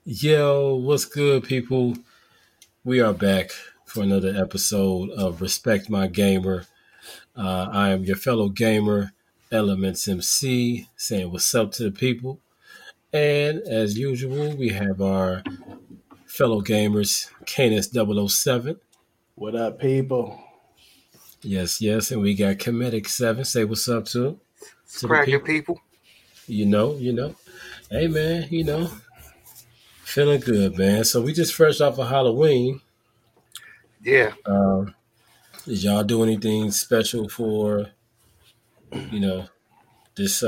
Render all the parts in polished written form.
Yo, what's good, people? We are back for another episode of Respect My Gamer. I am your fellow gamer, Elements MC, saying what's up to the people. And as usual, we have our fellow gamers, Canis 007. What up, people? Yes, yes, and we got Comedic 7. Say what's up to the Cracking people. people. You know. Hey, man, feeling good, man. So we just fresh off of Halloween. Yeah. Did y'all do anything special for, this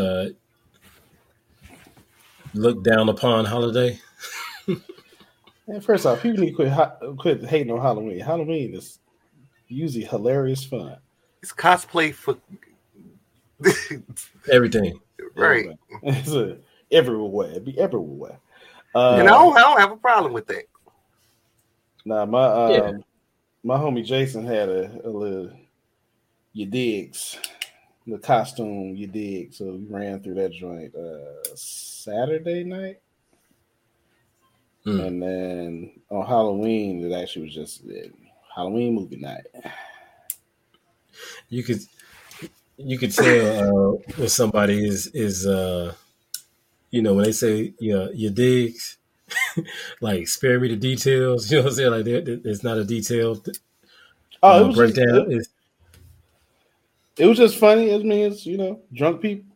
look down upon holiday? And first off, people need to quit hating on Halloween. Halloween is usually hilarious fun. It's cosplay for Everything. right. It's everywhere. It be everywhere. And I don't have a problem with that. Nah, my homie Jason had a little you digs, the costume you dig. So we ran through that joint Saturday night. And then on Halloween, it actually was just Halloween movie night. You could tell when somebody is when they say your digs, like spare me the details. You know what I'm saying? Like it's not a detailed it was breakdown. It was just funny. I mean, it's drunk people.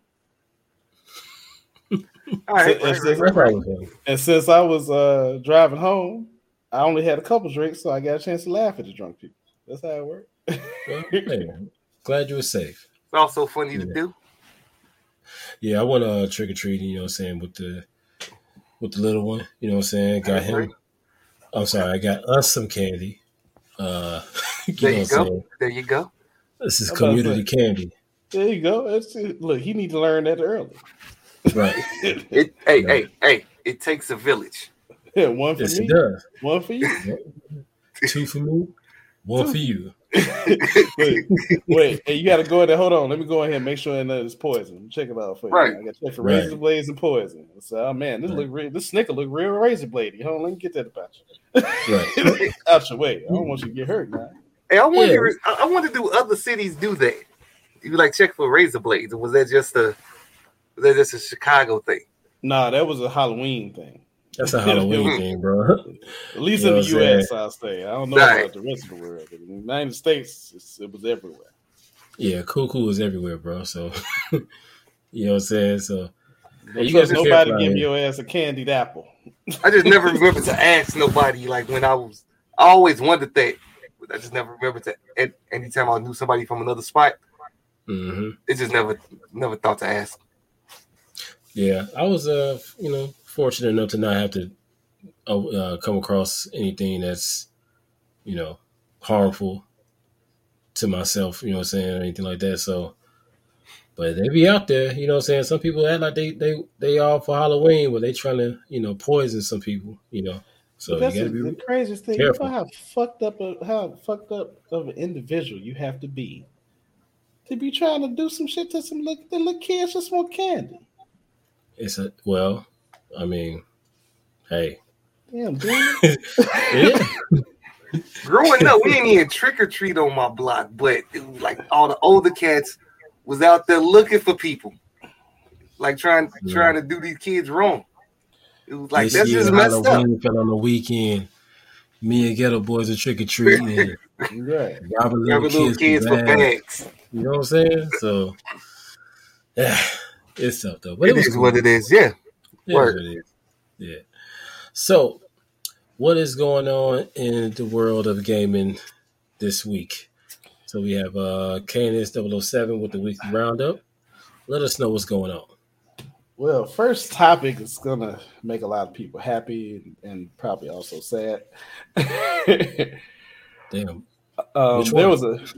All right, And since I was driving home, I only had a couple drinks, so I got a chance to laugh at the drunk people. That's how it worked. Well, hey, glad you were safe. It's also funny to do. Yeah, I went trick or treating. You know what I'm saying, with the little one. You know what I'm saying. Got him. I'm sorry, I got us some candy. There you go. There you go. This is community candy. There you go. Look, he need to learn that early. Right. Hey! It takes a village. One for yes, me. It does. One for you. Two for me. One for you. Wait, hey, you got to go in there. Hold on. Let me go in here and make sure it's poison. Check it out for you. Right. I got to check for razor blades and poison. So, oh man, this snicker look real razor bladey. Hold on, let me get that about you. Right. Out your way. I don't want you to get hurt, man. Hey, I wonder, do other cities do that? You like check for razor blades, or was that just a Chicago thing? Nah, that was a Halloween thing. That's a Halloween thing, bro. At least in the U.S., I'll say. I don't know about the rest of the world. But in the United States, it was everywhere. Yeah, cool is everywhere, bro. So, you know what I'm saying? So, you got nobody give your ass a candied apple. I just never remember to ask nobody. Like when I always wondered that. I just never remember to. Anytime I knew somebody from another spot, it just never thought to ask. Yeah, I was fortunate enough to not have to come across anything that's harmful to myself. You know what I'm saying, or anything like that. So, but they be out there. You know what I'm saying. Some people act like they all for Halloween, but they trying to poison some people. So that's you gotta be the craziest thing. careful. You know how fucked up of an individual you have to be be trying to do some shit to some little kids just want candy. I mean, hey. Damn, dude. Yeah. Growing up, we didn't even trick or treat on my block, but it was like all the older cats was out there looking for people, like trying to do these kids wrong. It was like that's just messed up. Fell on the weekend. Me and Ghetto Boys are trick or treating, right? Robbing little kids for bags. You know what I'm saying? So, yeah, it's tough though. But it is what it is. Yeah. What it is. Yeah. So, what is going on in the world of gaming this week? So we have Canis 007 with the weekly roundup. Let us know what's going on. Well, first topic is gonna make a lot of people happy and probably also sad. Damn. There was a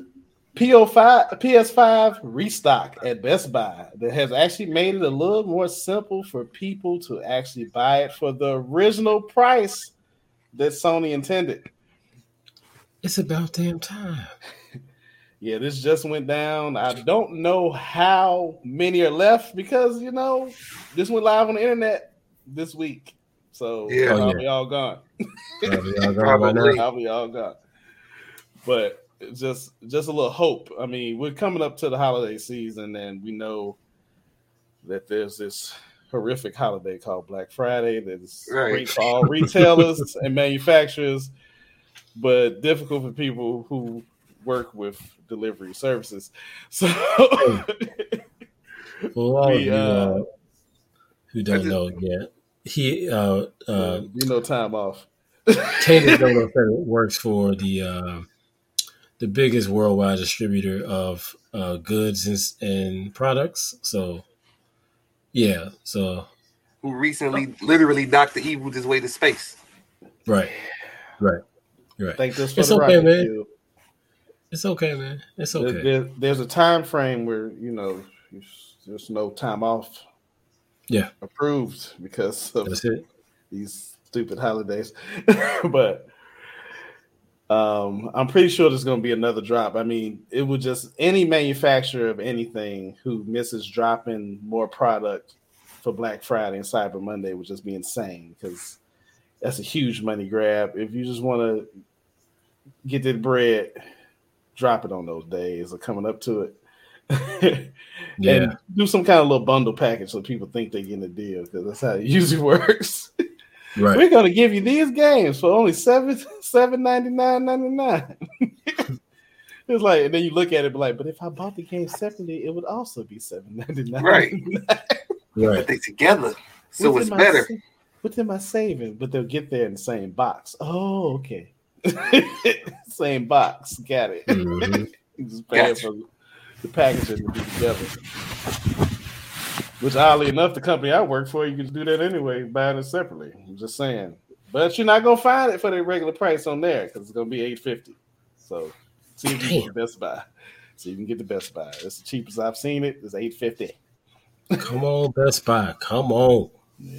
PS5 restock at Best Buy that has actually made it a little more simple for people to actually buy it for the original price that Sony intended. It's about damn time. Yeah, this just went down. I don't know how many are left because, this went live on the internet this week. So Yeah. I'll be all gone. Probably. I'll be all gone. But just a little hope. I mean, we're coming up to the holiday season, and we know that there's this horrific holiday called Black Friday that's great for all retailers and manufacturers, but difficult for people who work with delivery services. So, for all of you who don't know yet, time off. Taylor Dono works for the biggest worldwide distributor of goods and products. So, yeah. So, who recently literally knocked the evil his way to space. Right. Thank this for it's the okay, rocket man. fuel. It's okay, man. It's okay. There's a time frame where there's no time off. Yeah, approved because of these stupid holidays. But I'm pretty sure there's going to be another drop. I mean, it would just any manufacturer of anything who misses dropping more product for Black Friday and Cyber Monday would just be insane because that's a huge money grab. If you just want to get that bread, drop it on those days or coming up to it. And do some kind of little bundle package so people think they're getting a deal because that's how it usually works. Right. We're gonna give you these games for only $7.99.99. It's like, and then you look at it, but if I bought the game separately, it would also be $7.99. Right. Right. They together, so it's better. What am I saving? But they'll get there in the same box. Oh, okay. Same box. Got it. Mm-hmm. Just paying for the packaging to be together. Which, oddly enough, the company I work for, you can do that anyway, buying it separately. I'm just saying. But you're not gonna find it for the regular price on there because it's gonna be $8.50. So see if you get the Best Buy. So you can get the Best Buy. It's the cheapest I've seen it. It's $8.50. Come on, Best Buy. Come on.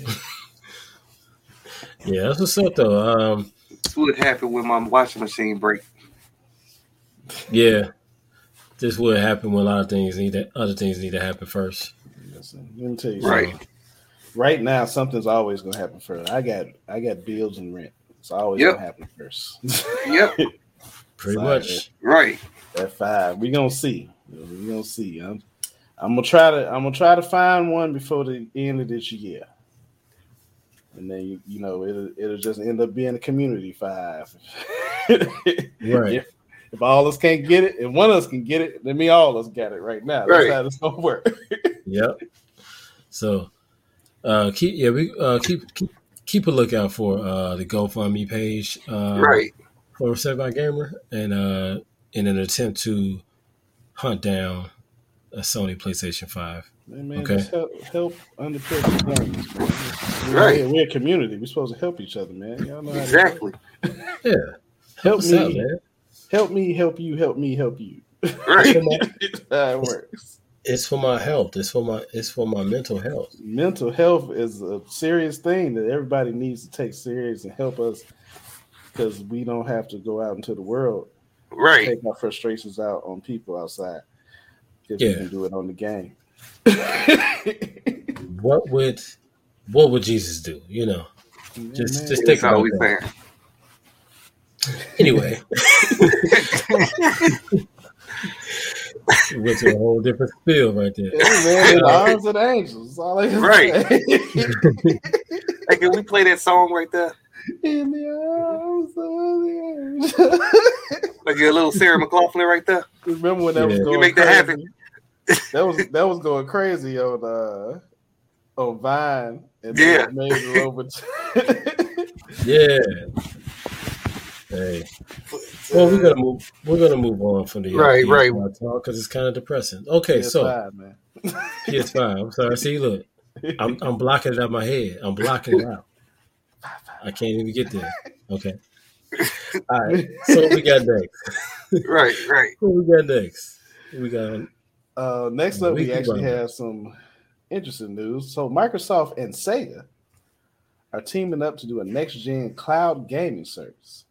Yeah, that's what's up though. This would happen when my washing machine break. Yeah. This would happen when other things need to happen first. Listen, let me tell you right now, something's always gonna happen first. I got bills and rent. It's always gonna happen first. Yep. Pretty much. Right. At 5. We're gonna see. I'm gonna try to find one before the end of this year. And then it'll just end up being a community 5. Right. If all of us can't get it, if one of us can get it, then all of us got it right now. That's how it's gonna work. Yep. So keep a lookout for the GoFundMe page. For Respect My Gamer, and in an attempt to hunt down a Sony PlayStation 5. Man, okay. Just help underprivileged games, man. Right. We're a community. We're supposed to help each other, man. Y'all know exactly. Yeah. Help me, out, man. Help me, help you, help me, help you. Right. That's how it works. It's for my health. It's for my mental health. Mental health is a serious thing that everybody needs to take serious and help us because we don't have to go out into the world. Right. Take our frustrations out on people outside. If we can do it on the game. What would Jesus do? Just think about that. Anyway, went to a whole different spiel right there. Yeah, man, in the arms of the angels. That's all I can say. Hey, can we play that song right there? In the arms of the angels. Like a little Sarah McLachlan right there. Remember when that was going? You make crazy? That happen. That was going crazy on Vine. And made it over. Yeah. Hey. Well, we're gonna move on from the right talk because it's kind of depressing. Okay, PS5, man. PS5. I'm sorry. See, look, I'm blocking it out of my head. I'm blocking it out. I can't even get there. Okay. All right. So what we got next? Right. What we got next? We got next up. We actually have some interesting news. So Microsoft and Sega are teaming up to do a next-gen cloud gaming service.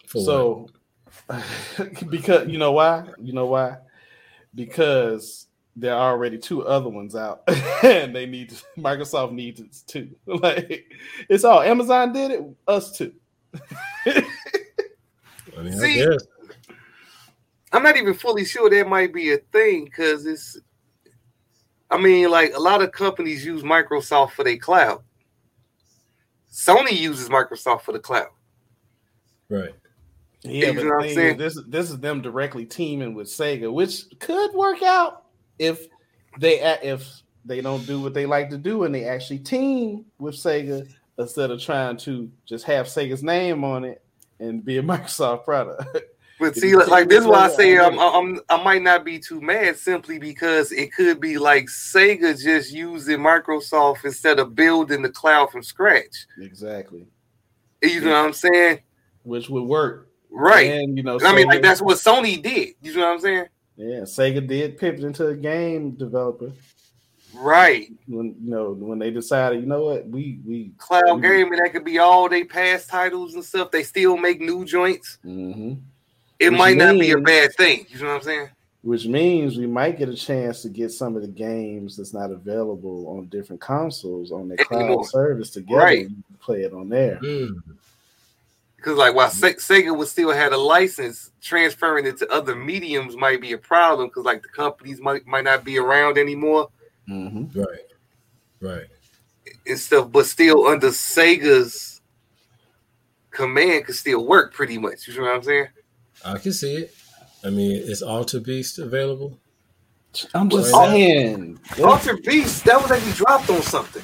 So, because you know why? Because there are already 2 other ones out, and Microsoft needs it too. Like it's all Amazon did it, us too. I mean, See, I guess. I'm not even fully sure that might be a thing because it's. I mean, like a lot of companies use Microsoft for their cloud. Sony uses Microsoft for the cloud. Right. Yeah, You but know what I'm the saying? thing is, this is them directly teaming with Sega, which could work out if they don't do what they like to do and they actually team with Sega instead of trying to just have Sega's name on it and be a Microsoft product. But see, like this is why I say I might not be too mad simply because it could be like Sega just using Microsoft instead of building the cloud from scratch. Exactly. You know what I'm saying? Which would work. Right. And I mean, like that's what Sony did. You know what I'm saying? Yeah, Sega did pivot into a game developer. Right. When they decided, you know what, we cloud gaming, that could be all they past titles and stuff. They still make new joints. Mm-hmm. It might not be a bad thing. You know what I'm saying? Which means we might get a chance to get some of the games that's not available on different consoles on their cloud service together. Right. And play it on there. Because like while Sega would still have a license, transferring it to other mediums might be a problem because like the companies might not be around anymore. Mm-hmm. Right. And stuff, but still under Sega's command could still work pretty much. You know what I'm saying? I can see it. I mean, is Alter Beast available? I'm just saying. Alter Beast, that was actually dropped on something.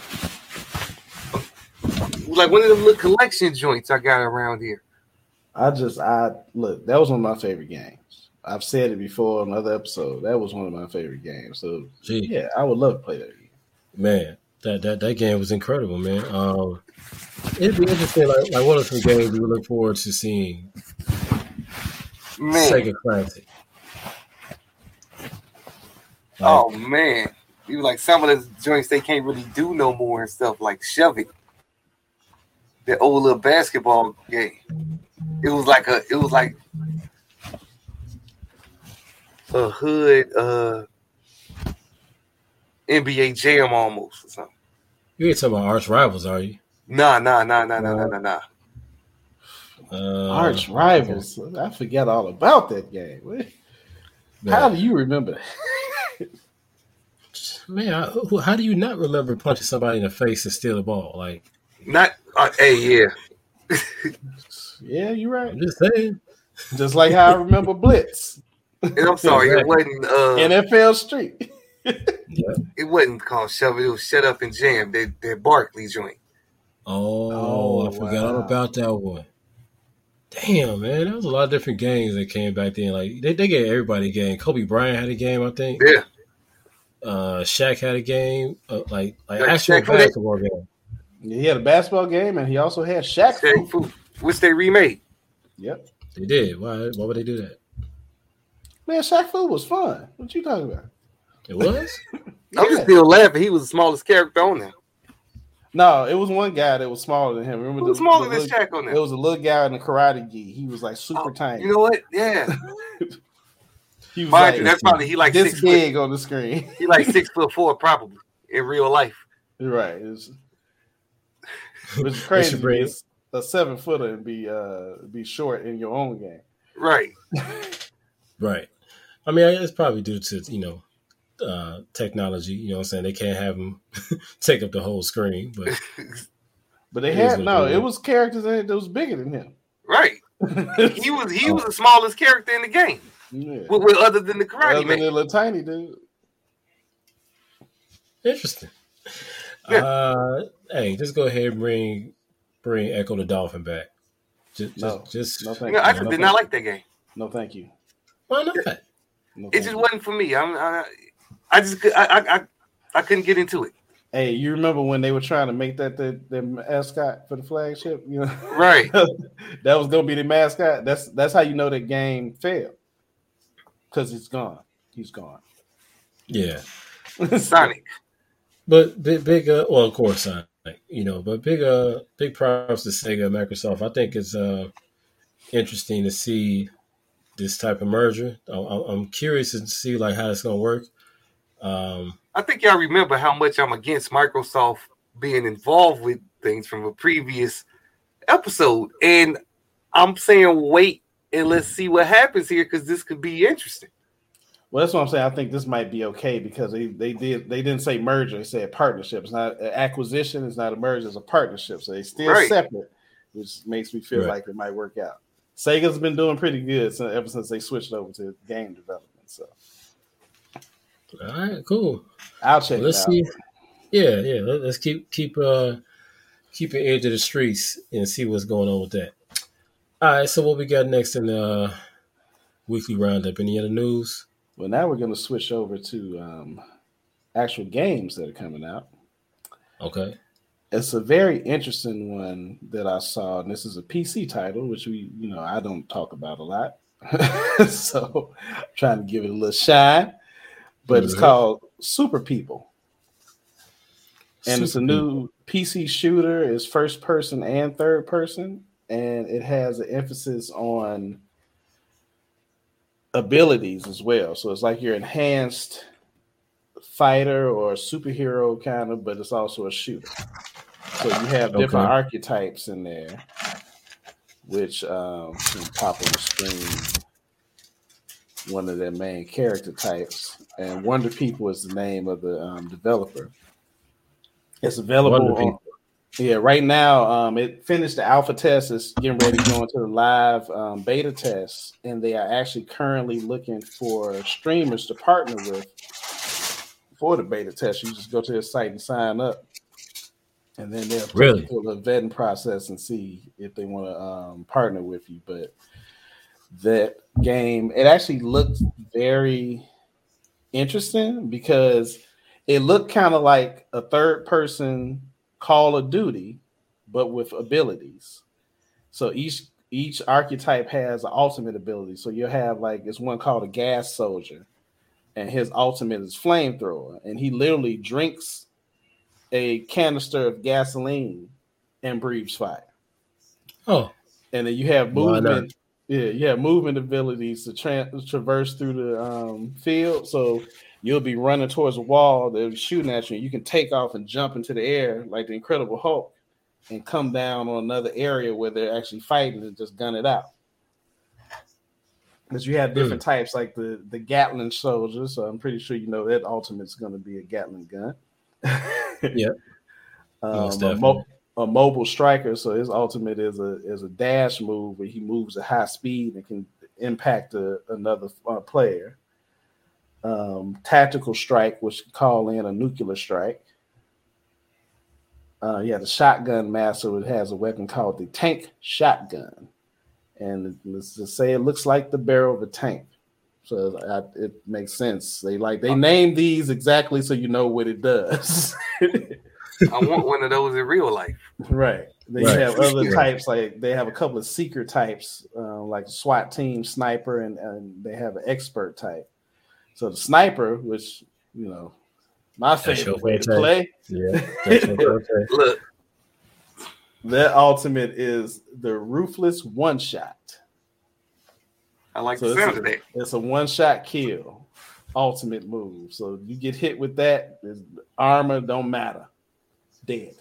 Like one of them little collection joints I got around here. Look, that was one of my favorite games. I've said it before on another episode. That was one of my favorite games. So yeah, I would love to play that game. Man, that game was incredible, man. It'd be interesting, like what are some games we look forward to seeing? Sega Classic. Oh man, you like some of the joints they can't really do no more and stuff like Shove It. The old little basketball game. It was like a hood NBA Jam almost or something. You ain't talking about Arch Rivals, are you? Nah. Arch Rivals. I forget all about that game. How do you remember that? Man, how do you not remember punching somebody in the face and steal the ball? Like, not yeah. Yeah, you're right. I'm just saying. Just like how I remember Blitz. And I'm sorry, it wasn't NFL Street. Yeah. It wasn't called Shove It. It was Shut Up and Jam. That Barkley joint. Oh, I forgot all about that one. Damn, man, there was a lot of different games that came back then. Like they gave everybody a game. Kobe Bryant had a game, I think. Yeah. Shaq had a game, like actual basketball game. He had a basketball game, and he also had Shaq Fu, which they remade. Yep, they did. Why would they do that? Man, Shaq Fu was fun. What you talking about? It was. I'm just still laughing. He was the smallest character on there. No, it was one guy that was smaller than him. Remember, who was smaller than Shaq on there? It was a little guy in the karate gi. He was like super tiny. You know what? Yeah. He was like, that's probably he like this 6 big on the screen. He like 6'4" probably in real life. Right. It's crazy to be a 7-footer and be short in your own game. Right. Right. I mean, it's probably due to technology. You know what I'm saying? They can't have them take up the whole screen, but they had it was characters that was bigger than him. Right. He was the smallest character in the game. Yeah. With other than the karate man. Other than the tiny dude. Interesting. Yeah. Hey, just go ahead and bring Echo the Dolphin back. No, thank you. I did not like that game. No, thank you. Why not? It just wasn't for me. I couldn't get into it. Hey, you remember when they were trying to make that the mascot for the flagship? You know, right? That was gonna be the mascot. That's how you know that game failed. Because it's gone. He's gone. Yeah. Sonic. But big well, of course, Sonic. But big props to Sega, Microsoft. I think it's interesting to see this type of merger. I'm curious to see like how it's gonna work. I think y'all remember how much I'm against Microsoft being involved with things from a previous episode. And I'm saying wait and let's see what happens here because this could be interesting. Well, that's what I'm saying. I think this might be okay because they didn't say merger, they said partnership. It's not an acquisition, it's not a merger, it's a partnership. So they still separate, which makes me feel like it might work out. Sega's been doing pretty good ever since they switched over to game development. So all right, cool. I'll check it out. See. Yeah. Let's keep an edge of the streets and see what's going on with that. All right, so what we got next in the weekly roundup? Any other news? Well, now we're going to switch over to actual games that are coming out. Okay. It's a very interesting one that I saw, and this is a PC title, which I don't talk about a lot. So I'm trying to give it a little shine. But it's called Super People. And it's a new PC shooter. It's first person and third person. And it has an emphasis on abilities as well. So it's like your enhanced fighter or superhero kind of, but it's also a shooter. So you have different archetypes in there, which can pop on the screen. One of their main character types. And Wonder People is the name of the developer. It's available right now. It finished the alpha test. It's getting ready to go into the live beta test, and they are actually currently looking for streamers to partner with for the beta test. You just go to their site and sign up, and then they'll do the vetting process and see if they want to partner with you. But that game, it actually looked very interesting because it looked kind of like a third person Call of Duty, but with abilities. So each archetype has an ultimate ability. So you'll have it's one called a gas soldier, and his ultimate is flamethrower, and he literally drinks a canister of gasoline and breathes fire. Oh, and then you have movement. Yeah, you have movement abilities to traverse through the field. So you'll be running towards a wall, they're shooting at you, and you can take off and jump into the air like the Incredible Hulk and come down on another area where they're actually fighting and just gun it out. Because you have different types, like the Gatling soldier, so I'm pretty sure you know that ultimate's going to be a Gatling gun. Yeah. A mobile striker, so his ultimate is a dash move where he moves at high speed and can impact another player. Tactical strike, which can call in a nuclear strike. The shotgun master has a weapon called the tank shotgun, and let's just say it looks like the barrel of a tank, so it makes sense. They name these exactly so you know what it does. I want one of those in real life. Right. They have other types, like they have a couple of secret types, like SWAT team, sniper, and they have an expert type. So the sniper, which my favorite way to play. Yeah. Look, that ultimate is the ruthless one shot. I like the sound of that. It's a one shot kill ultimate move. So you get hit with that, armor don't matter. Dead.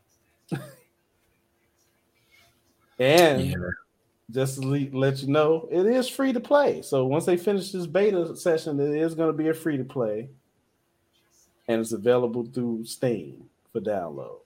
And just to let you know, it is free to play. So once they finish this beta session, it is going to be a free to play, and it's available through Steam for download.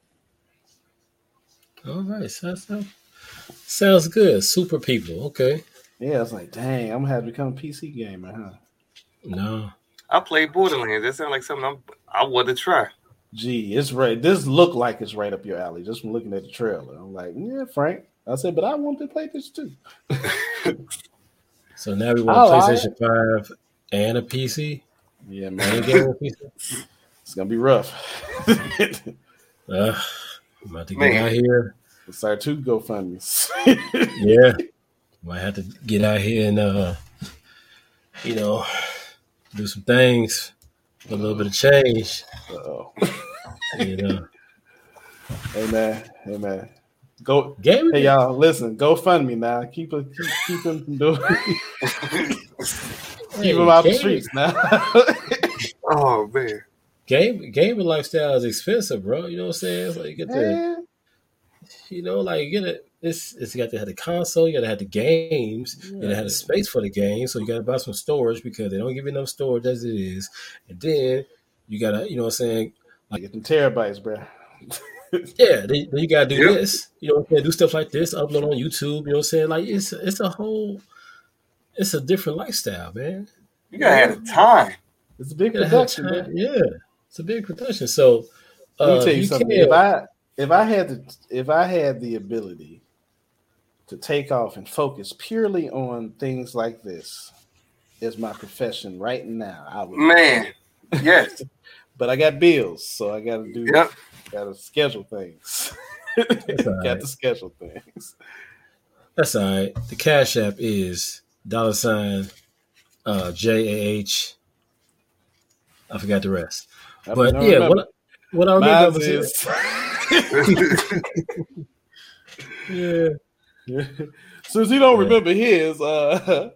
All right, sounds good. Super People, okay. Yeah, it's like, dang, I'm gonna have to become a PC gamer, huh? No, I played Borderlands. That sounds like something I want to try. Gee, it's right. This look like it's right up your alley just from looking at the trailer. I'm like, yeah, Frank. I said, but I want to play this too. So now we want a PlayStation 5 and a PC. Yeah, man. It's gonna be rough. I'm about to get out here. It's our two GoFundMes. Yeah, might have to get out here and do some things. A little bit of change. Hey man. Go gaming. Hey y'all, listen, go fund me now. Keep them from doing keep them out the streets now. Oh man, gaming lifestyle is expensive, bro. You know what I'm saying? It's like you get the, like you get it. It's got to have the console, you got to have the games, you got to have the space for the game. So you got to buy some storage because they don't give you enough storage as it is. And then you got to, you know what I'm saying? Like get them terabytes, bro. Yeah, then you got to do this. You know what I'm saying? Do stuff like this, upload on YouTube. You know what I'm saying? Like it's a different lifestyle, man. You got to have the time. It's a big production, man. Yeah, it's a big production. So let me tell you something. If I had the ability to take off and focus purely on things like this as my profession right now, I would. Man, yes. But I got bills, so I got to do. Yep. Got to schedule things. Got to schedule things. That's all right. The Cash App is $JAH. I forgot the rest. But yeah, what I remember is yeah. Since you don't remember his $GOTTIBOND,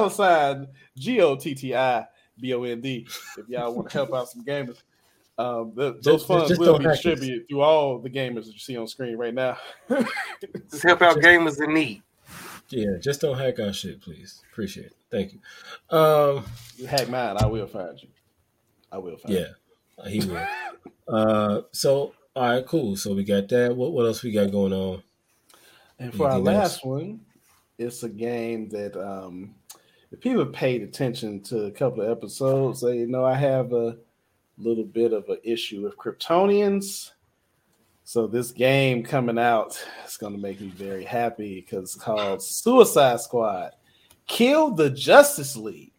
if y'all want to help out some gamers, those funds will be distributed through all the gamers that you see on screen right now. Just help out gamers in need. Yeah, just don't hack our shit, please. Appreciate it. Thank you. You hack mine, I will find you. Yeah, he will. So, all right, cool. So we got that. What else we got going on? And for our last one, it's a game that if people paid attention to a couple of episodes, they know I have a little bit of an issue with Kryptonians. So this game coming out is going to make me very happy because it's called Suicide Squad: Kill the Justice League.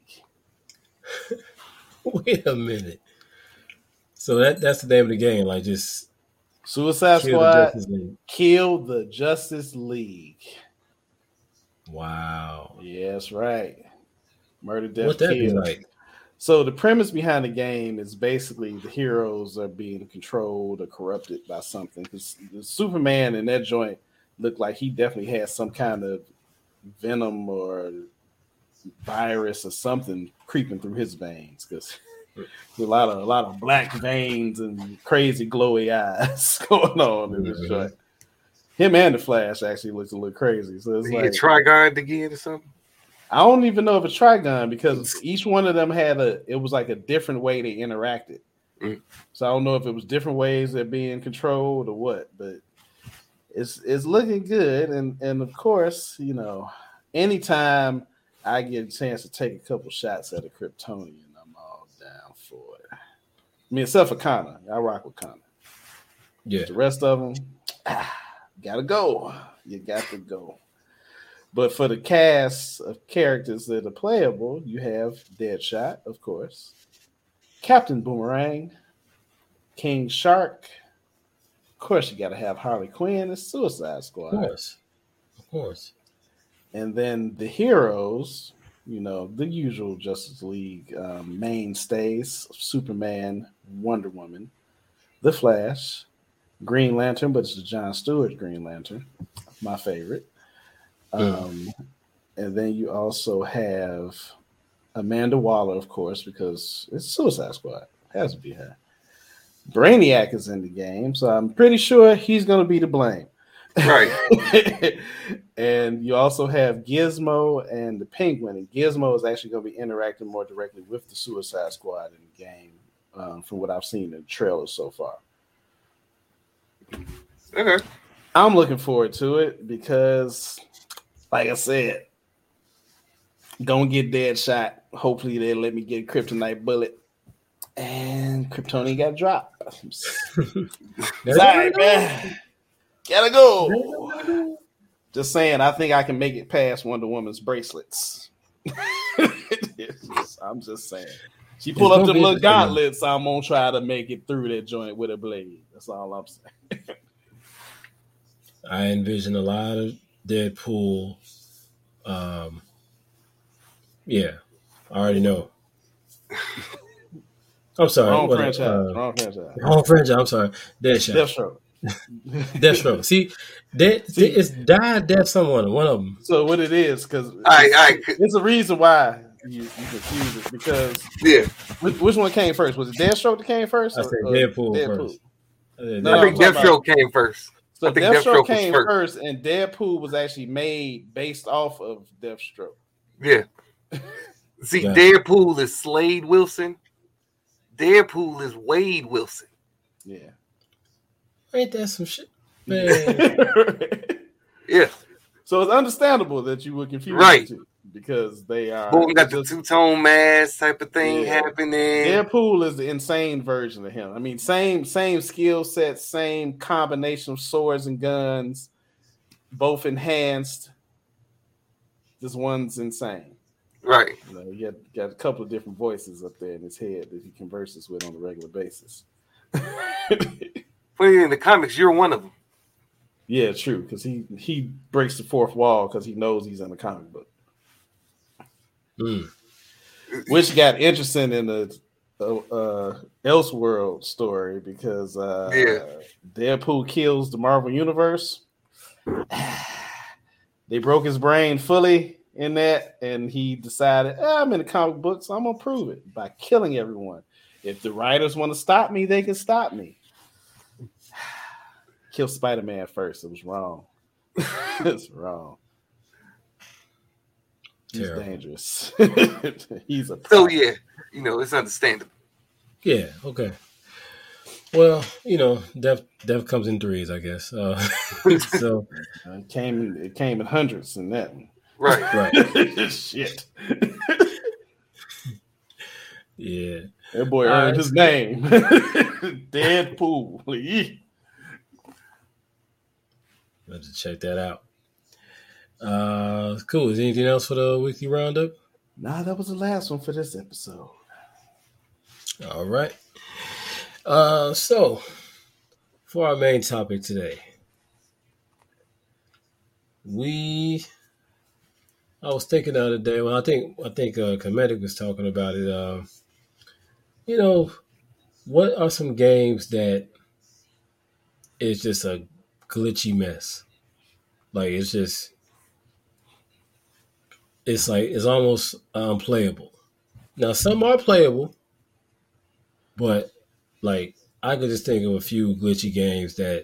Wait a minute. So that's the name of the game, like just Suicide Squad, Kill the Justice League. Wow. Yeah, that's right. Murder, death, what that be like? So the premise behind the game is basically the heroes are being controlled or corrupted by something. Because the Superman in that joint looked like he definitely had some kind of venom or virus or something creeping through his veins. Because a lot of black veins and crazy glowy eyes going on in this joint. Him and the Flash actually looks a little crazy. So it's like Trigon again or something. I don't even know if it's Trigon because each one of them it was like a different way they interacted. Mm. So I don't know if it was different ways they're being controlled or what, but it's looking good. And of course, anytime I get a chance to take a couple shots at a Kryptonian, I'm all down for it. I mean, except for Connor. I rock with Connor. Yeah. The rest of them, gotta go. You got to go. But for the cast of characters that are playable, you have Deadshot, of course, Captain Boomerang, King Shark. Of course, you got to have Harley Quinn and Suicide Squad. Of course. And then the heroes, the usual Justice League mainstays: Superman, Wonder Woman, The Flash, Green Lantern, but it's the John Stewart Green Lantern, my favorite. And then you also have Amanda Waller, of course, because it's Suicide Squad. It has to be her. Brainiac is in the game, so I'm pretty sure he's going to be to blame. Right. And you also have Gizmo and the Penguin. And Gizmo is actually going to be interacting more directly with the Suicide Squad in the game, from what I've seen in the trailers so far. Okay. I'm looking forward to it because, like I said, gonna get Deadshot. Hopefully they'll let me get a kryptonite bullet. And Kryptonian got dropped. Sorry, man. Gotta go. Just saying, I think I can make it past Wonder Woman's bracelets. I'm just saying. She pulled up the little gauntlets, so I'm gonna try to make it through that joint with a blade. That's all I'm saying. I envision a lot of Deadpool. Yeah, I already know. I'm sorry. Wrong franchise. Wrong franchise. I'm sorry. Deathstroke. Deathstroke. See, it's Die Death someone. One of them. So what it is, because it's a reason why you confuse it because which one came first? Was it Deathstroke that came first? I said Deadpool first. No, I think Deathstroke came first. So Deathstroke came first, and Deadpool was actually made based off of Deathstroke. Yeah. See, Deadpool is Slade Wilson. Deadpool is Wade Wilson. Yeah. Ain't that some shit? Man. Yeah. So it's understandable that you would confuse the two because they are. Boom, got the two-tone mask type of thing happening. Deadpool is the insane version of him. I mean, same skill set, same combination of swords and guns, both enhanced. This one's insane. Right. You know, he got a couple of different voices up there in his head that he converses with on a regular basis. Putting in the comics, you're one of them. Yeah, true. Because he breaks the fourth wall because he knows he's in a comic book. Which got interesting in the Elseworld story because Deadpool kills the Marvel Universe. They broke his brain fully in that, and he decided, I'm in the comic book, so I'm gonna prove it by killing everyone. If the writers want to stop me, they can stop me. Kill Spider-Man first. It was wrong. It's wrong. He's dangerous. He's a so yeah, it's understandable. Yeah, okay. Well, death comes in threes, I guess. So it came in hundreds in that one. Right. Shit. Yeah. That boy earned his name. Deadpool. Let's check that out. Cool. Is there anything else for the weekly roundup? Nah, that was the last one for this episode. All right. So for our main topic today, I was thinking the other day. Well, I think Comedic was talking about it. What are some games that is just a glitchy mess? Like it's almost unplayable. Now some are playable, but like I could just think of a few glitchy games that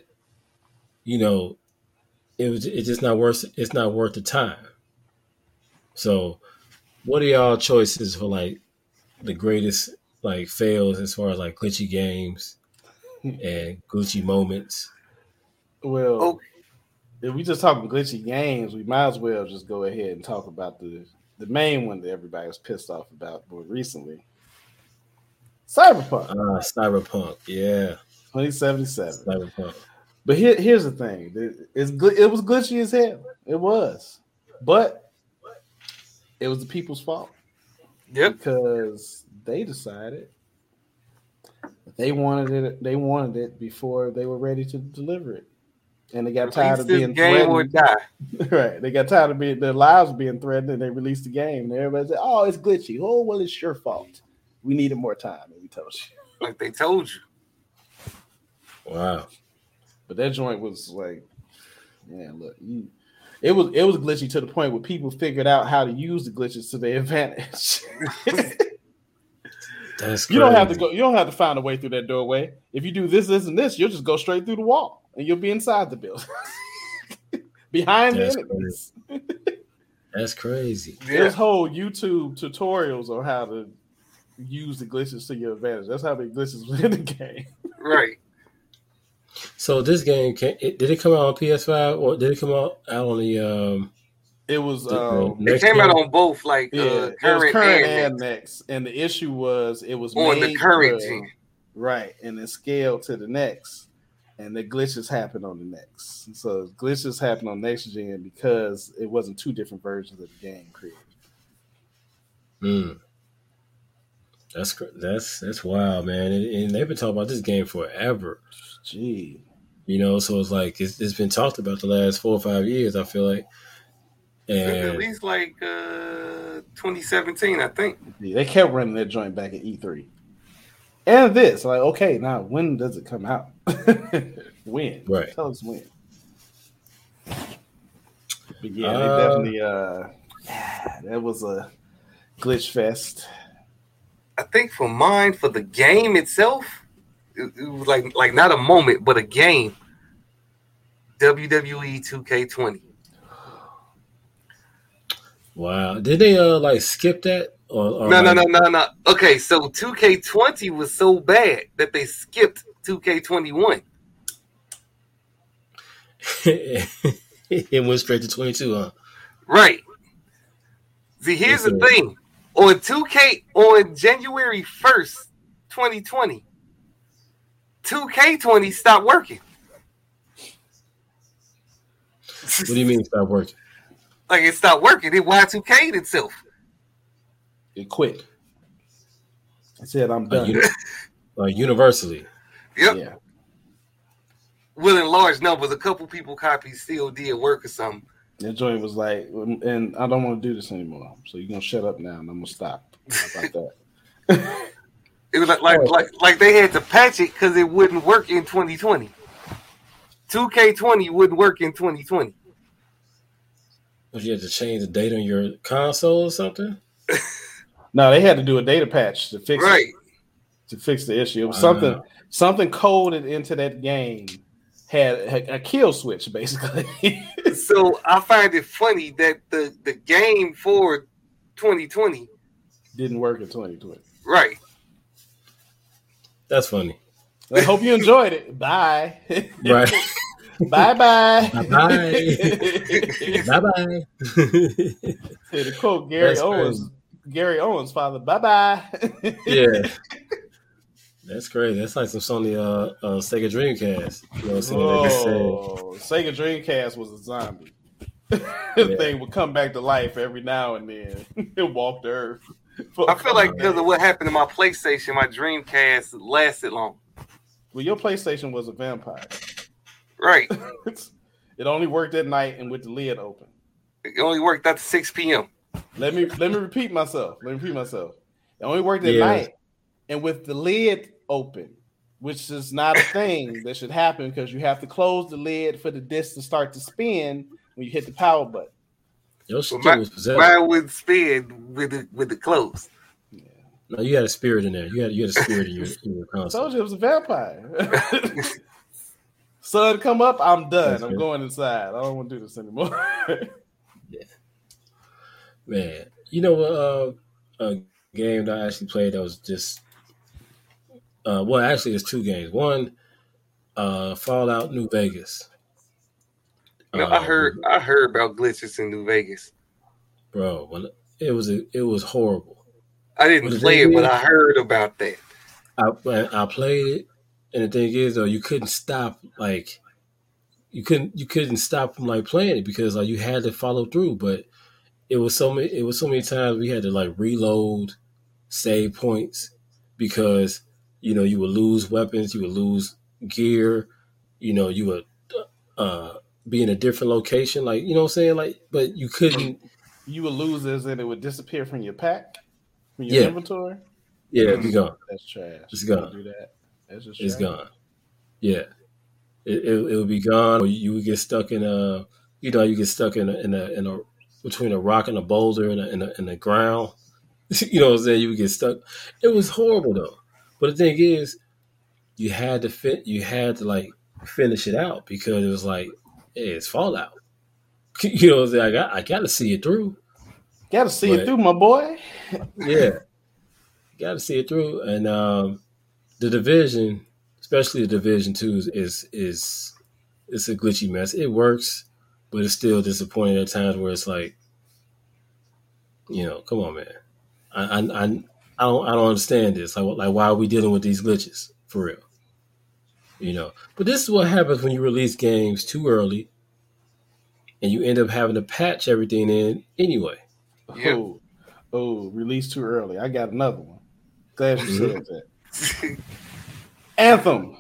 it's just not worth. It's not worth the time. So, what are y'all choices for like the greatest like fails as far as like glitchy games and glitchy moments? Well, if we just talking glitchy games, we might as well just go ahead and talk about the main one that everybody was pissed off about more recently. Cyberpunk. Cyberpunk, yeah. 2077. Cyberpunk. But here's the thing. It was glitchy as hell. It was. But it was the people's fault. Yep. Because they decided they wanted it before they were ready to deliver it. And they got tired of being threatened. Or die. Right. They got tired of their lives being threatened, and they released the game. And everybody said, "Oh, it's glitchy. Oh, well, it's your fault. We needed more time." And we told you. Like they told you. Wow. But that joint was like, man, look, it was glitchy to the point where people figured out how to use the glitches to their advantage. That's crazy. You don't have to find a way through that doorway. If you do this, and this, you'll just go straight through the wall and you'll be inside the building. Behind the enemies. That's crazy. There's whole YouTube tutorials on how to use the glitches to your advantage. That's how many glitches was in the game. Right. So this game did it come out on PS5 or did it come out on the it was it came out on both current and next. And the issue was it was on made the current team. Right, and then scaled to the next. And the glitches happened on the next. So glitches happened on next gen because it wasn't two different versions of the game created. That's wild, man. And they've been talking about this game forever. Gee. So it's like it's been talked about the last 4 or 5 years, I feel like. And at least 2017, I think. Yeah, they kept running that joint back at E3. And this, okay, now when does it come out? When? Right. Tell us when. But yeah, they definitely that was a Glitch Fest. I think for mine, for the game itself, it was like not a moment, but a game. WWE 2K20. Wow. Did they like skip that? Or No. Okay, so 2K20 was so bad that they skipped 2K21. It went straight to 22, huh? Right. See, here's the thing. On January 1st, 2020, 2K20 stopped working. What do you mean stop working? Like it stopped working. It Y2K'd itself. It quit. I said I'm done. Universally. Yep. Yeah. Well, in large numbers, a couple people copies still did work or something. That joint was like, and I don't want to do this anymore. So you're gonna shut up now, and I'm gonna stop. How about that? It was like they had to patch it because it wouldn't work in 2020. 2K20 wouldn't work in 2020. You had to change the date on your console or something? No, they had to do a data patch to fix right. it, to fix the issue. It was something coded into that game had a kill switch, basically. So I find it funny that the game for 2020 didn't work in 2020. Right. That's funny. I hope you enjoyed it. Bye. Right. Bye-bye. Bye-bye. Bye-bye. To quote Gary Owens' father, bye-bye. Yeah. That's crazy. That's like some Sony Sega Dreamcast. You know what I'm saying? Sega Dreamcast was a zombie. The thing would come back to life every now and then. It walked the earth. I feel like because of what happened to my PlayStation, my Dreamcast lasted long. Well, your PlayStation was a vampire. Right. It only worked at night and with the lid open. It only worked after 6 p.m. Let me repeat myself. It only worked at night and with the lid open, which is not a thing that should happen because you have to close the lid for the disc to start to spin when you hit the power button. Your shit was possessed. Mine would spin with the close. Yeah. No, you had a spirit in there. You had a spirit in your console. I told you it was a vampire. Sun come up, I'm done. That's I'm good. going inside. I don't want to do this anymore. Yeah. Man, you know a game that I actually played that was just actually it's two games. One, Fallout New Vegas. No, I heard about glitches in New Vegas. Bro, when it was horrible. I didn't play it, but I heard about that. I played it, and the thing is though, you couldn't stop you couldn't stop from like playing it because like you had to follow through. But it was so many times we had to like reload, save points because you would lose weapons, you would lose gear, you would be in a different location, like what I'm saying, like, but you couldn't. You would lose as in it would disappear from your pack, from your inventory. Yeah, it'd be gone. That's trash. It's gone. Don't do that. That's just it's trash. gone. Yeah, it would be gone. Or you would get stuck in you get stuck in a between a rock and a boulder in the ground. You know what I'm saying? You would get stuck. It was horrible though. But the thing is, you had to like finish it out because it was like, hey, it's Fallout. You know what I'm saying? I got to see it through. Got to see it through, my boy. Yeah, got to see it through. And the Division, especially the Division 2, is a glitchy mess. It works, but it's still disappointing at times where it's like, come on, man. I don't understand this. Like why are we dealing with these glitches for real? But this is what happens when you release games too early, and you end up having to patch everything in anyway. Yep. Oh, released too early. I got another one. Glad you said that. Anthem.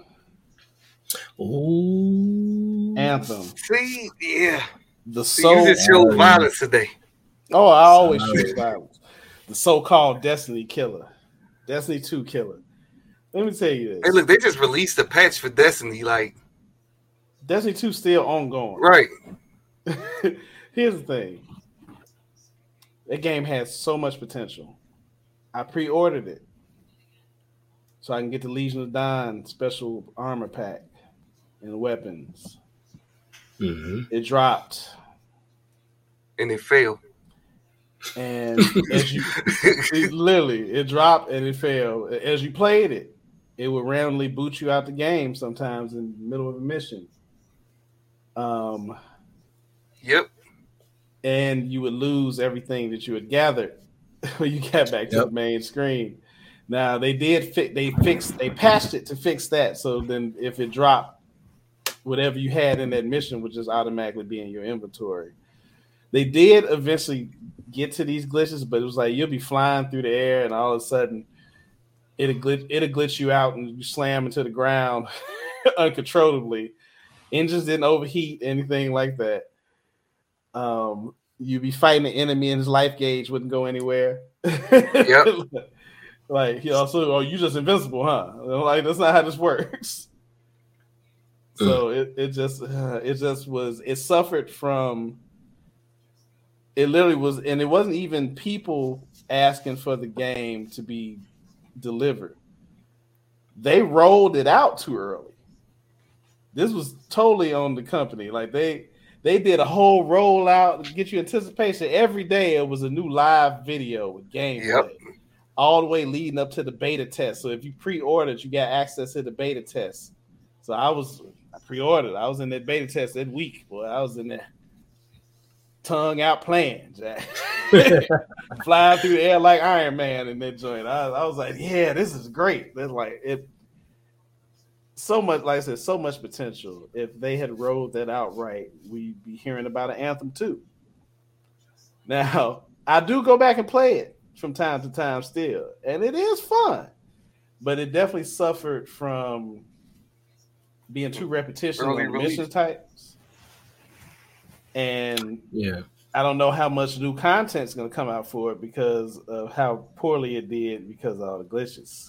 Ooh. Anthem. See, yeah. You just showed violence today. Oh, I always choose violence. The so-called Destiny killer. Destiny 2 killer. Let me tell you this. Hey, look, they just released a patch for Destiny. Like, Destiny 2 still ongoing. Right. Here's the thing. That game has so much potential. I pre-ordered it so I can get the Legion of Dawn special armor pack and weapons. Mm-hmm. It dropped. And it failed. And as you literally, it dropped and it failed. As you played it, it would randomly boot you out the game sometimes in the middle of a mission. Yep. And you would lose everything that you had gathered when you got back to the main screen. Now they patched it to fix that. So then if it dropped, whatever you had in that mission would just automatically be in your inventory. They did eventually get to these glitches, but it was like you'll be flying through the air and all of a sudden it'll glitch you out and you slam into the ground uncontrollably. Engines didn't overheat, anything like that. You'd be fighting an enemy and his life gauge wouldn't go anywhere. Yep. Like he also, you just invincible, huh? Like that's not how this works. So it suffered from. It literally was, and it wasn't even people asking for the game to be delivered. They rolled it out too early. This was totally on the company. Like they did a whole rollout to get you anticipation. Every day it was a new live video with gameplay, all the way leading up to the beta test. So if you pre-ordered, you got access to the beta test. So I pre-ordered. I was in that beta test that week. Boy, I was in there. Tongue out playing, Jack. Flying through the air like Iron Man in that joint. I was like, yeah, this is great. That's like it. So much, like I said, so much potential. If they had rolled that out right, we'd be hearing about an Anthem 2. Now, I do go back and play it from time to time still, and it is fun, but it definitely suffered from being too repetition on mission types. And I don't know how much new content is going to come out for it because of how poorly it did because of all the glitches.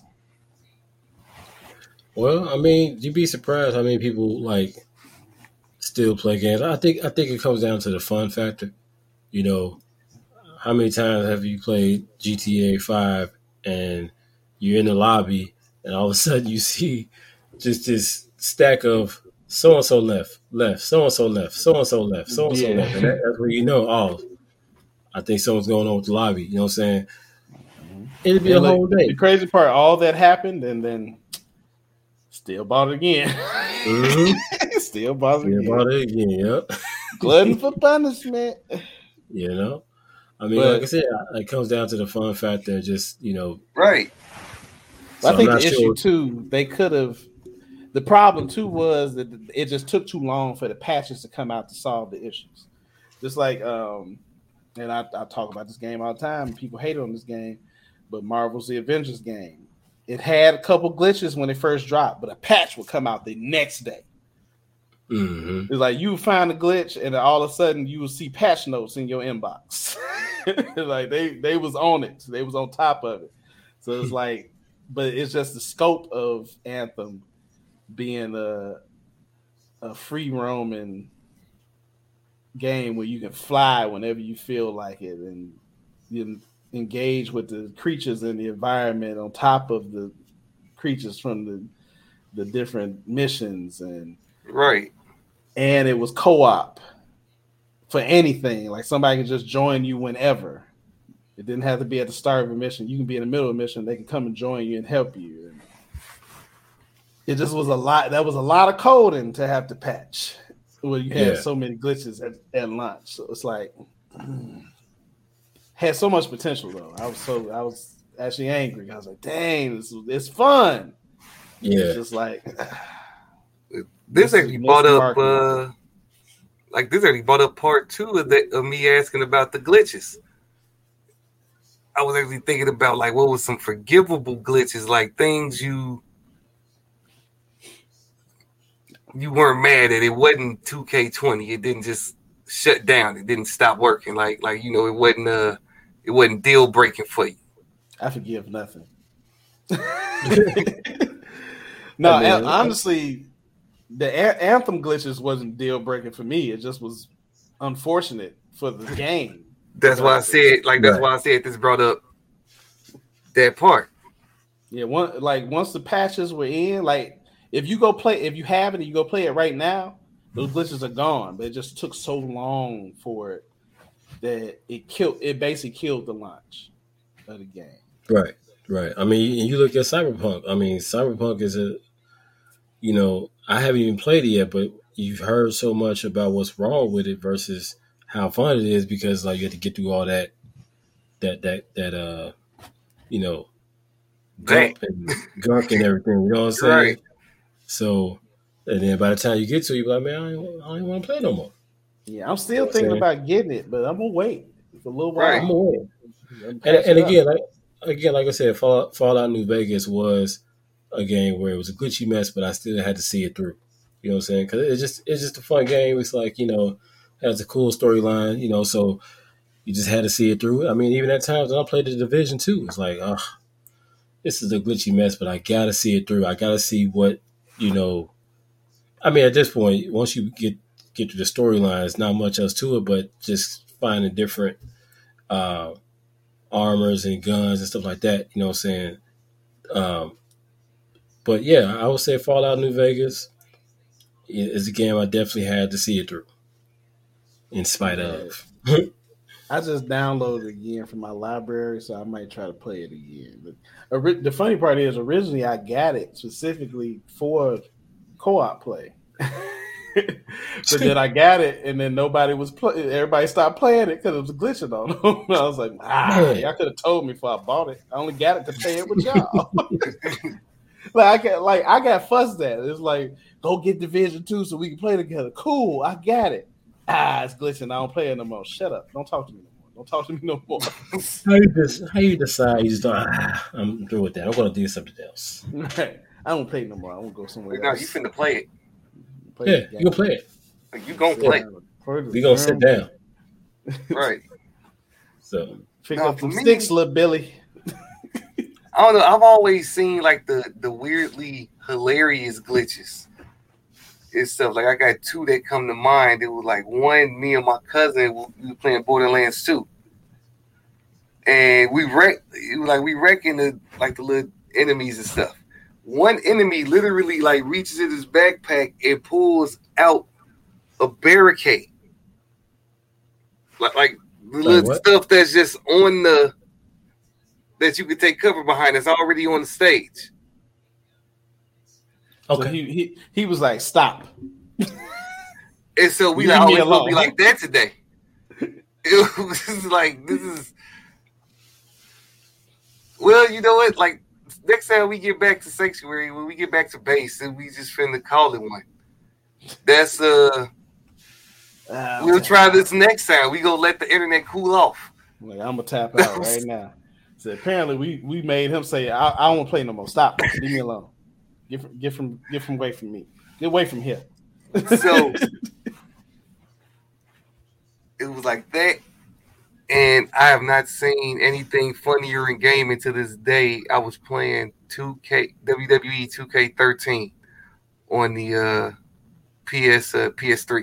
Well, I mean, you'd be surprised how many people like still play games. I think it comes down to the fun factor. You know, how many times have you played GTA 5 and you're in the lobby and all of a sudden you see just this stack of so-and-so left, so-and-so left, so-and-so left, so-and-so left. And that's where you know, I think something's going on with the lobby. You know what I'm saying? It'd be a whole day. The crazy part, all that happened, and then still bought it again. Mm-hmm. Still bought it again. Yep. Glutton for punishment. You know? I mean, like I said, it comes down to the fun factor, just, you know. Right. So I think the issue, too, they could have. The problem, too, was that it just took too long for the patches to come out to solve the issues. Just like, and I talk about this game all the time. People hate on this game, but Marvel's The Avengers game. It had a couple glitches when it first dropped, but a patch would come out the next day. Mm-hmm. It's like you would find a glitch, and then all of a sudden you would see patch notes in your inbox. Like they was on it. They was on top of it. So it's like, but it's just the scope of Anthem being a free roaming game where you can fly whenever you feel like it, and you engage with the creatures in the environment on top of the creatures from the different missions, and and it was co-op for anything. Like somebody can just join you whenever. It didn't have to be at the start of a mission. You can be in the middle of a mission. They can come and join you and help you. And it just was a lot. That was a lot of coding to have to patch when you had so many glitches at launch. So it's like had so much potential though. I was actually angry. I was like, dang, it's fun. Yeah. It's just like this actually brought up part 2 of me asking about the glitches. I was actually thinking about like what was some forgivable glitches, like things you weren't mad at. It wasn't 2K20. It didn't just shut down. It didn't stop working. Like you know, it wasn't deal breaking for you. I forgive nothing. No, honestly, the Anthem glitches wasn't deal breaking for me. It just was unfortunate for the game. That's why I said, why I said this brought up That part. Yeah, once the patches were in, like if you have it and you go play it right now, those glitches are gone. But it just took so long for it that it basically killed the launch of the game. Right. I mean, you look at Cyberpunk. I mean, Cyberpunk is I haven't even played it yet, but you've heard so much about what's wrong with it versus how fun it is because like you have to get through all that gunk and everything. You know what I'm saying? Right. So, and then by the time you get to it, you're like, man, I don't want to play no more. Yeah, I'm still thinking about getting it, but I'm gonna wait for a little while. Right. I'm gonna wait. And again, like I said, Fallout New Vegas was a game where it was a glitchy mess, but I still had to see it through. You know what I'm saying? Because it's just a fun game. It's like has a cool storyline. So you just had to see it through. I mean, even at times when I played the Division 2, it's like, this is a glitchy mess, but I gotta see it through. I gotta see what I mean, at this point, once you get to the storyline, it's not much else to it, but just finding different armors and guns and stuff like that. You know what I'm saying? But yeah, I would say Fallout New Vegas is a game I definitely had to see it through, in spite of. I just downloaded it again from my library, so I might try to play it again. But the funny part is, originally I got it specifically for co-op play. But then I got it, and then nobody was playing. Everybody stopped playing it because it was glitching on them. I was like, y'all could have told me before I bought it. I only got it to play it with y'all. I got fussed at. It's like, go get Division 2 so we can play together. Cool, I got it. It's glitching. I don't play it no more. Shut up. Don't talk to me no more. How you decide? You just don't. I'm through with that. I'm going to do something else. Right. I don't play no more. I won't go somewhere else. No, you finna play it. You gonna play it. You gonna play. We gonna sit down. Right. So pick up some sticks, little Billy. I don't know. I've always seen like the weirdly hilarious glitches. It's stuff like I got two that come to mind. It was like one, me and my cousin, we were playing Borderlands 2, and we wrecking the little enemies and stuff. One enemy literally like reaches in his backpack and pulls out a barricade, like the little stuff that's just on that you could take cover behind. That's already on the stage. Okay, so he was like, "Stop!" And so we like, always gonna be like that today. It was like, this is. Well, you know what? Like next time we get back to Sanctuary, when we get back to base, and we just finna call it one. That's we'll try this next time. We gonna let the internet cool off. Like I'm gonna tap out right now. So apparently we made him say, "I don't want to play no more. Stop. Leave me alone." Get from away from me. Get away from here. So it was like that, and I have not seen anything funnier in gaming to this day. I was playing WWE 2K13 on the PS3.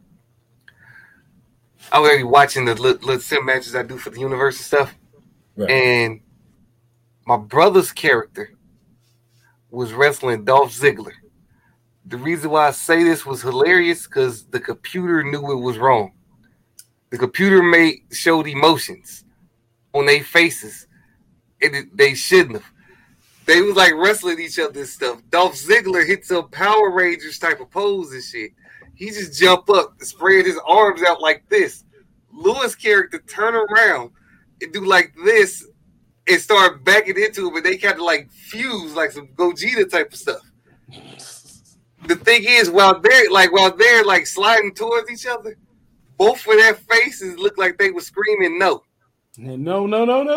I was already watching the little sim matches I do for the universe and stuff, right. And my brother's character was wrestling Dolph Ziggler. The reason why I say this was hilarious because the computer knew it was wrong. The computer showed emotions on their faces, and they shouldn't have. They was like wrestling each other and stuff. Dolph Ziggler hit some Power Rangers type of pose and shit. He just jump up, spread his arms out like this. Lewis' character turn around and do like this and start backing into him, and they kind of like fuse like some Gogeta type of stuff. The thing is, while they're like sliding towards each other, both of their faces look like they were screaming no. No.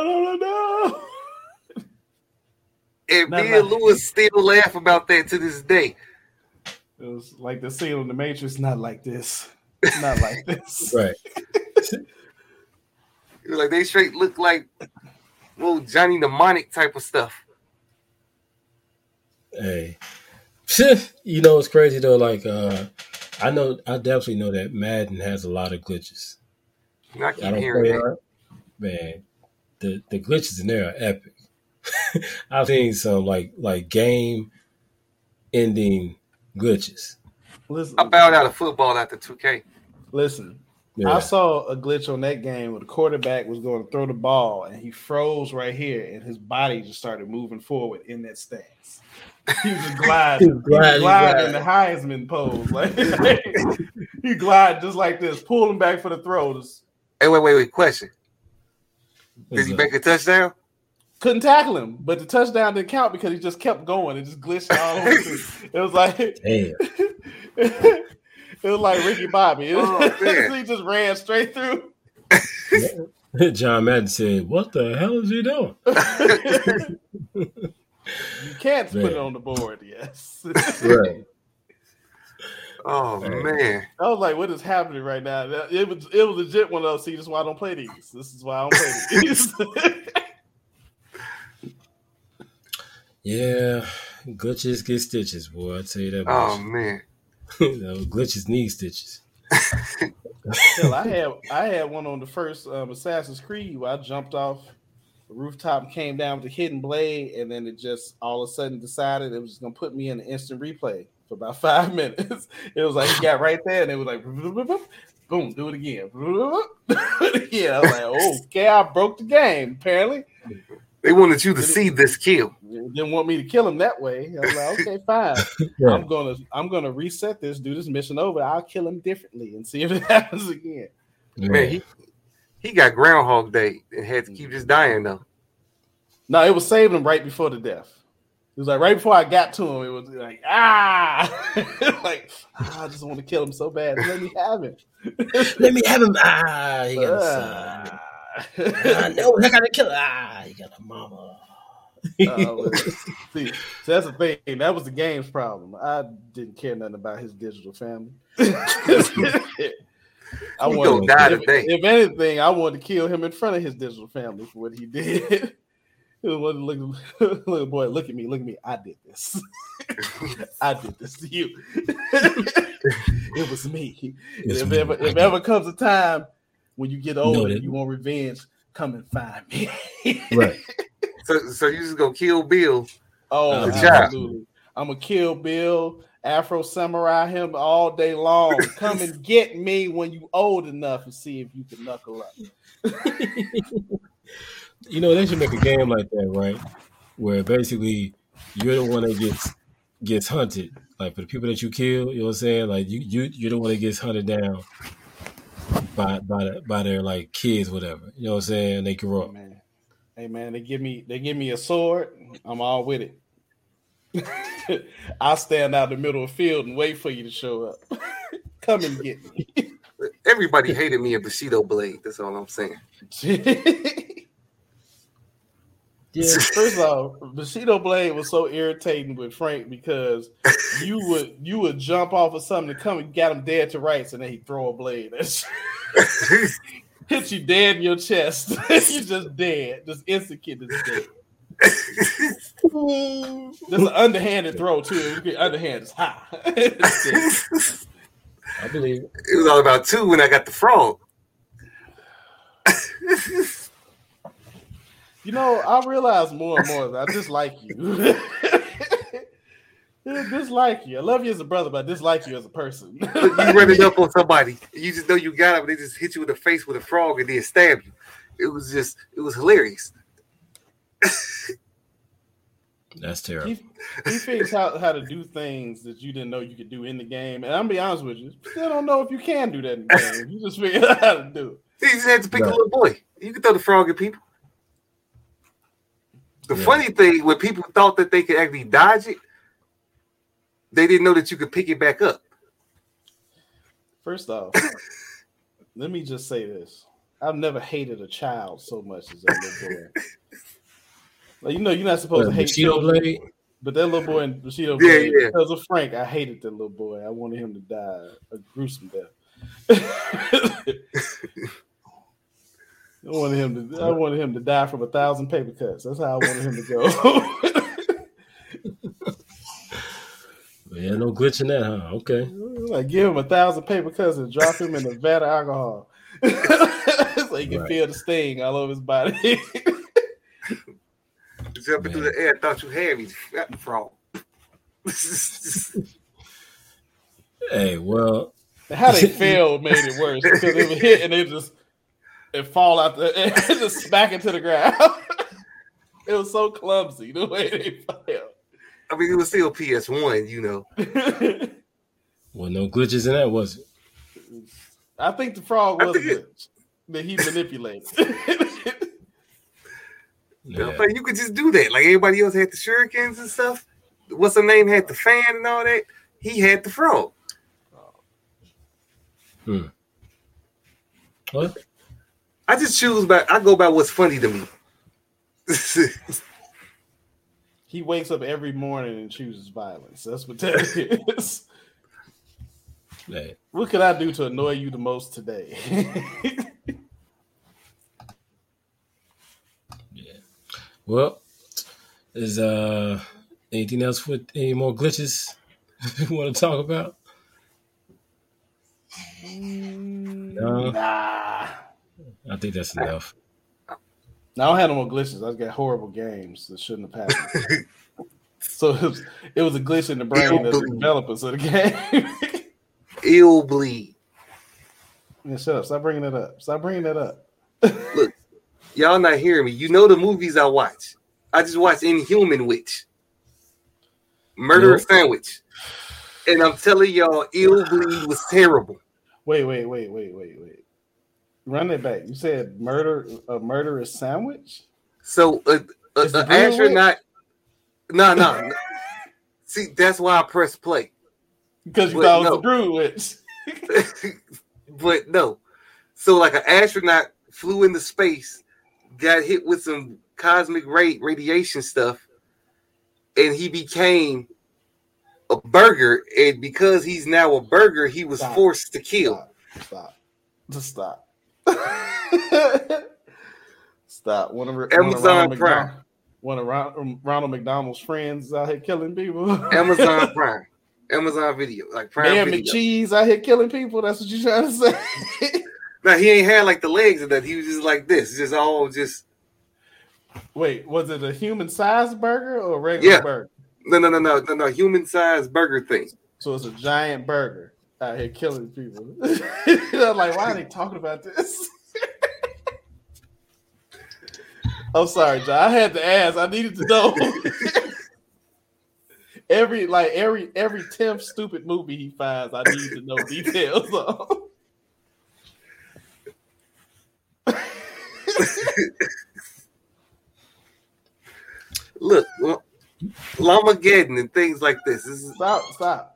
And me and Lewis still laugh about that to this day. It was like the scene in The Matrix, not like this. Not like this. Right. It was like they straight look like little Johnny Mnemonic type of stuff. Hey. You know it's crazy though, like I definitely know that Madden has a lot of glitches. I keep hearing that. Man, the glitches in there are epic. I've seen some like game ending glitches. Listen, I bowed out of football after 2K. Listen, Yeah. I saw a glitch on that game where the quarterback was going to throw the ball and he froze right here and his body just started moving forward in that stance. He was just gliding. He was gliding in the Heisman pose. Like he glided just like this, pulling back for the throws. Hey, wait. Question. Did he make a touchdown? Couldn't tackle him, but the touchdown didn't count because he just kept going. It just glitched all over. It was like, damn. It was like Ricky Bobby. Oh, He just ran straight through. John Madden said, "What the hell is he doing?" You can't put it on the board. Yes. Right. Oh man. I was like, what is happening right now? It was legit one of those. See, this is why I don't play these. This is why I don't play these. Yeah, glitches get stitches, boy. I tell you that. Oh much. man. Glitches need stitches. Hell, I had one on the first Assassin's Creed where I jumped off the rooftop and came down with a hidden blade, and then it just all of a sudden decided it was just gonna put me in an instant replay for about 5 minutes. It was like he got right there, and it was like boom, do it again. Yeah, I was like, okay, I broke the game. Apparently, they wanted you to see this kill. Didn't want me to kill him that way. I was like, okay, fine. Yeah. I'm gonna reset this, do this mission over. I'll kill him differently and see if it happens again. Yeah. Man, he got Groundhog Day and had to keep just dying though. No, it was saving him right before the death. It was like right before I got to him, it was like, like, I just want to kill him so bad. Let me have him. Let me have him. He got a son. No, I gotta kill him. He got a mama. See, that's the thing. That was the game's problem. I didn't care nothing about his digital family. I wanted to die today. If anything, I wanted to kill him in front of his digital family for what he did. Little boy, look at me. I did this. I did this to you. It was me. If ever comes a time when you get older and you want revenge, come and find me. Right. So you just gonna kill Bill? Oh, absolutely. I'm gonna kill Bill, Afro Samurai him all day long. Come and get me when you old enough and see if you can knuckle up. You know, they should make a game like that, right? Where basically you're the one that gets hunted. Like for the people that you kill, you know what I'm saying? Like you're the one that gets hunted down by their like kids, whatever. You know what I'm saying? They grow up. Hey man, they give me a sword. I'm all with it. I'll stand out in the middle of the field and wait for you to show up. Come and get me. Everybody hated me in Bushido Blade. That's all I'm saying. Yeah, first off, Bushido Blade was so irritating with Frank because you would jump off of something to come and get him dead to rights, and then he'd throw a blade. Hit you dead in your chest. You just dead. Just instant kid is dead. There's an underhanded throw too. Underhand is high. I believe it. It was all about 2 when I got the frog. You know, I realize more and more that I dislike you. I dislike you. I love you as a brother, but I dislike you as a person. You running up on somebody. You just know you got them. They just hit you in the face with a frog and then stab you. It was hilarious. That's terrible. He figures out how to do things that you didn't know you could do in the game. And I'm gonna be honest with you, still don't know if you can do that in the game. You just figure out how to do it. He just had to pick a little boy. You can throw the frog at people. The funny thing, when people thought that they could actually dodge it, they didn't know that you could pick it back up. First off, let me just say this. I've never hated a child so much as that little boy. Like, you know, you're not supposed to hate children, Blade? But that little boy in Bushido Blade, because of Frank, I hated that little boy. I wanted him to die a gruesome death. I wanted him to die from 1,000 paper cuts. That's how I wanted him to go. Yeah, no glitch in that, huh? Okay. Like give him 1,000 paper cuts and drop him in a vat of alcohol, so he can feel the sting all over his body. jumping through the air. I thought you had me, frog. Hey, well, how they failed made it worse because it would hit and it fall out and just smack into the ground. It was so clumsy the way they failed. I mean, it was still PS1, you know. Well, no glitches in that, was it? I think the frog was a glitch that he manipulated. Yeah. Like, you could just do that. Like everybody else had the shurikens and stuff. What's her name had the fan and all that. He had the frog. What? I just I go by what's funny to me. He wakes up every morning and chooses violence. That's what that is. Hey. What could I do to annoy you the most today? Yeah. Well, is anything else with any more glitches you want to talk about? No. Nah. I think that's enough. I don't have no more glitches. I just got horrible games that shouldn't have happened. So it was a glitch in the brain of the developers of the game. Ill bleed. Yeah, shut up. Stop bringing it up. Stop bringing that up. Look, y'all not hearing me. You know the movies I watch. I just watched Inhuman Witch. Murder Sandwich. And I'm telling y'all, Ill Bleed was terrible. Wait. Run it back. You said a murderous sandwich? So an astronaut. No. See, that's why I pressed play. Because you thought it was a Drew Witch. But no. So like an astronaut flew into space, got hit with some cosmic radiation stuff, and he became a burger. And because he's now a burger, he was forced to kill. Stop. Stop. Amazon Prime. One of Ronald McDonald's friends out here killing people. Amazon Prime. Amazon Video. Like Prime Damn Video. McCheese out here killing people. That's what you trying to say. Now he ain't had like the legs of that. He was just like this. Just Wait, was it a human-sized burger or a regular burger? No. Human-sized burger thing. So it's a giant burger out here killing people. I'm like, why are they talking about this? I'm sorry, John. I had to ask. I needed to know. every 10th stupid movie he finds, I need to know details on. Look, Llamageddon and things like this. Stop.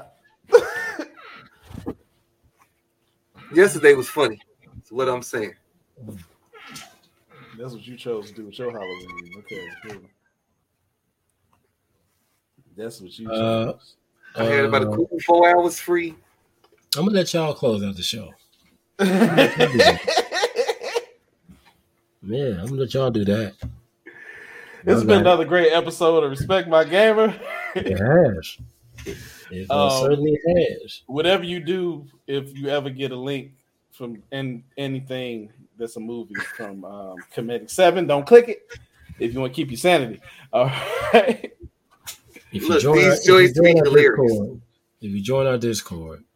Yesterday was funny. That's what I'm saying. That's what you chose to do with your Halloween. Okay. That's what you chose. I had about a cool 4 hours free. I'm gonna let y'all close out the show. Yeah, I'm gonna let y'all do that. This has been another great episode of Respect My Gamer. It has. It certainly has. Whatever you do, if you ever get a link from anything that's a movie from Comedic 7, don't click it if you want to keep your sanity. All right. If you join our Discord,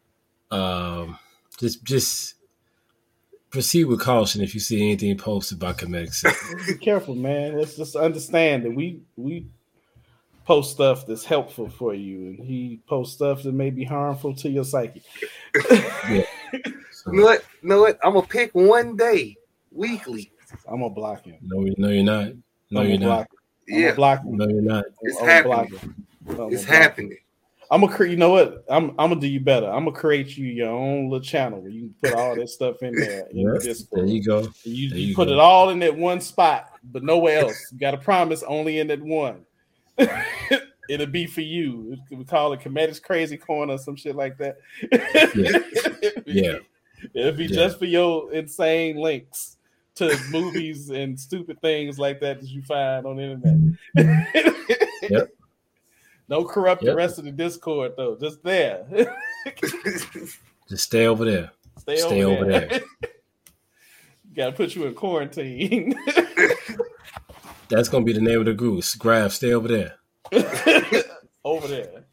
just proceed with caution if you see anything posted by Comedic 7. Be careful, man. Let's just understand that we post stuff that's helpful for you, and he posts stuff that may be harmful to your psyche. Yeah. So, you know what? I'm gonna pick one day weekly. I'm gonna block him. No, you're not. No, you're not. Yeah, block him. No, you're not. It's happening. It's happening. I'm gonna you know what? I'm gonna do you better. I'm gonna create you your own little channel where you can put all this stuff in there. There you go. You put it all in that one spot, but nowhere else. You got to promise only in that one. It'll be for you. We call it Comedic's Crazy Corner or some shit like that. Yeah. It'll be just for your insane links to movies and stupid things like that you find on the internet. Yep. Don't corrupt the rest of the Discord though. Just there. Just stay over there. Stay over there. Gotta put you in quarantine. That's gonna be the name of the group. Graph, stay over there. Over there.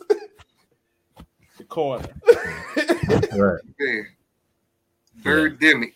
The corner. Right. Yeah. Birdemic.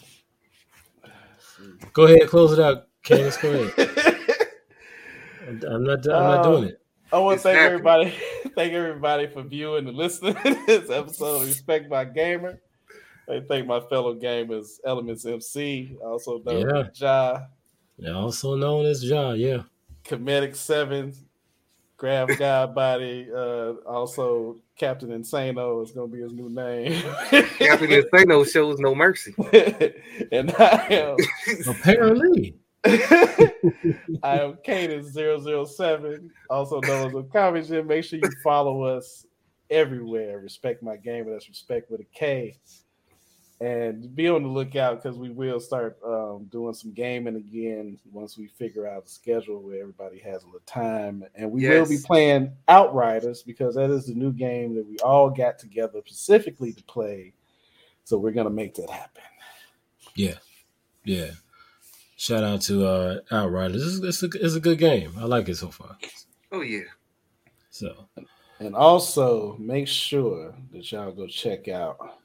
Go ahead, close it out, Candace. Go ahead. I'm not doing it. I want to thank everybody. Thank everybody for viewing and listening to this episode of Respect My Gamer. I thank my fellow gamers, Elements MC, also known as Ja. Yeah, also known as Ja, yeah. Comedic 7, Grab God Body, also Captain Insano is going to be his new name. Captain Insano shows no mercy. And I am... Apparently. I am Cadence007, also known as a Comedy Gym. Make sure you follow us everywhere. Respect My Gamer. That's respect with a K. And be on the lookout because we will start doing some gaming again once we figure out the schedule where everybody has a little time. And we will be playing Outriders because that is the new game that we all got together specifically to play. So we're going to make that happen. Yeah. Shout out to Outriders. It's a good game. I like it so far. Oh, yeah. So, and also make sure that y'all go check out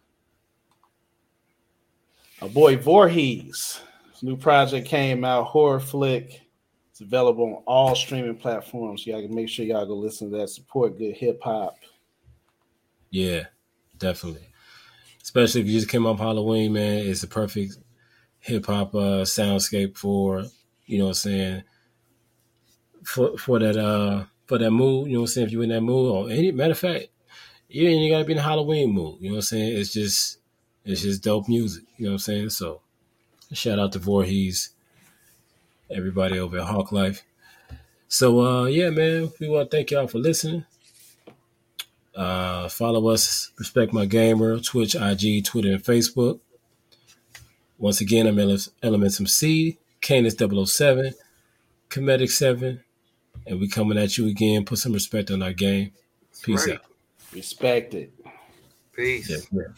our boy Voorhees. His new project came out, horror flick. It's available on all streaming platforms. Y'all can make sure y'all go listen to that. Support good hip hop. Yeah, definitely. Especially if you just came up Halloween, man. It's a perfect hip hop soundscape for, you know what I'm saying, for that mood, you know what I'm saying, if you're in that mood, or any matter of fact, you gotta be in the Halloween mood, you know what I'm saying? It's just dope music, you know what I'm saying? So shout out to Voorhees, everybody over at Hawk Life. So yeah, man, we want to thank y'all for listening. Follow us, Respect My Gamer, Twitch, IG, Twitter, and Facebook. Once again, I'm Elements MC, Canis007, Comedic 7, and we coming at you again. Put some respect on our game. Peace out. Respect it. Peace. Yeah.